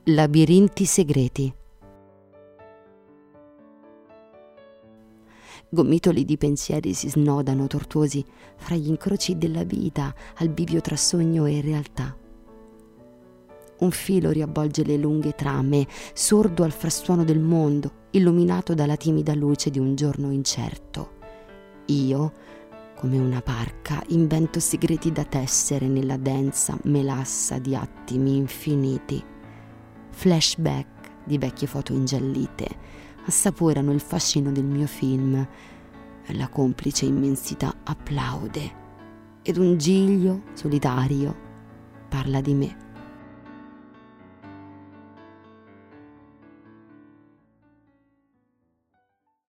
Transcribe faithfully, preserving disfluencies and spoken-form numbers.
Labirinti segreti. Gomitoli di pensieri si snodano tortuosi fra gli incroci della vita, al bivio tra sogno e realtà. Un filo riavvolge le lunghe trame, sordo al frastuono del mondo, illuminato dalla timida luce di un giorno incerto. Io, come una parca, invento segreti da tessere nella densa melassa di attimi infiniti. Flashback di vecchie foto ingiallite assaporano il fascino del mio film e la complice immensità applaude ed un giglio solitario parla di me.